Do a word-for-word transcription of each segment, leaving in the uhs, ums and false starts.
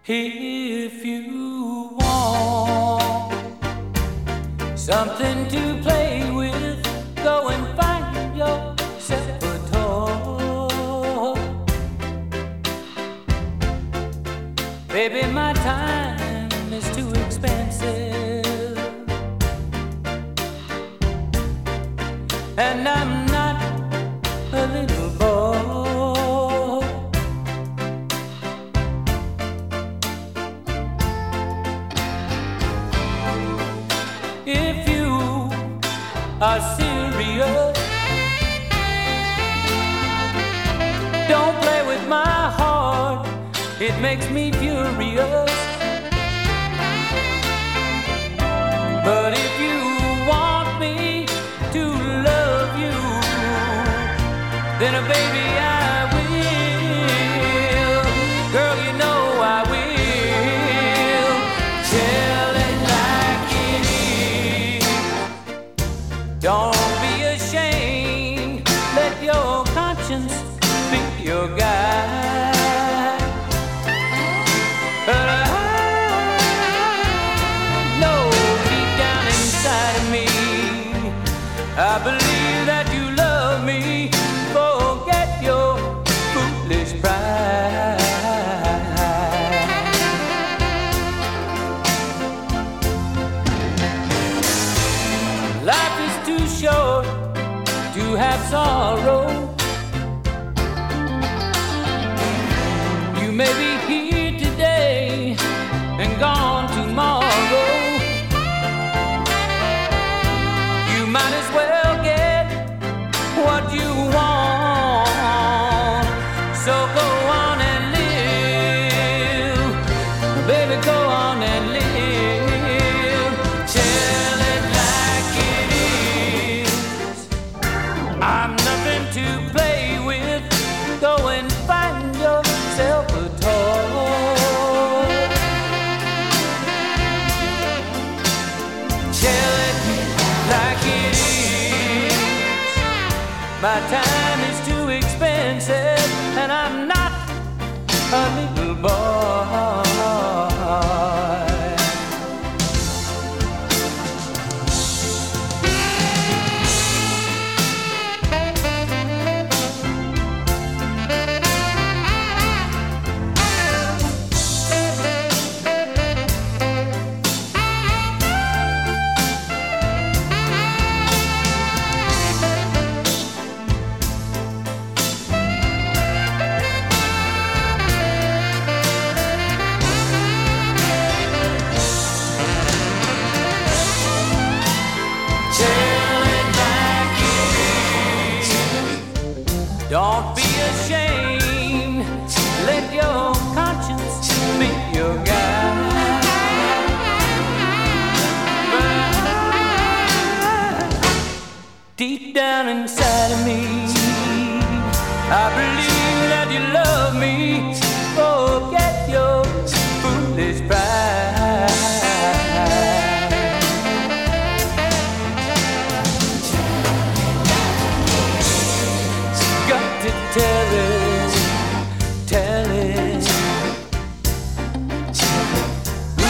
If you want something to play with, go and find yourself a toy. Baby, my time is too expensive, and I'm not a little boy. If you are serious, don't play with my heart, it makes me furious. But if you want me to love you, then uh, baby I will. Girl, you know I will. Tell it like it is. Don't be ashamed, let your conscience be your guide. But I know deep down inside of me, I believe that you love me. Forget your foolish pride. Life is too short to have sorrow. You may be here today and gone tomorrow. You might as well get what you want. So go on and live, baby, go on and live. Tell it like it is. I'm nothing to play with. Go and find yourself a toy. Tell it like it is. My time is too expensive, and I'm not a little boy. Don't be ashamed, let your conscience be your guide. But deep down inside of me, I believe that you love me. Forget your foolish pride. To tell it, tell it. Ooh.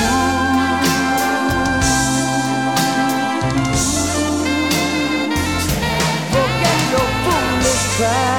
Forget your foolish pride.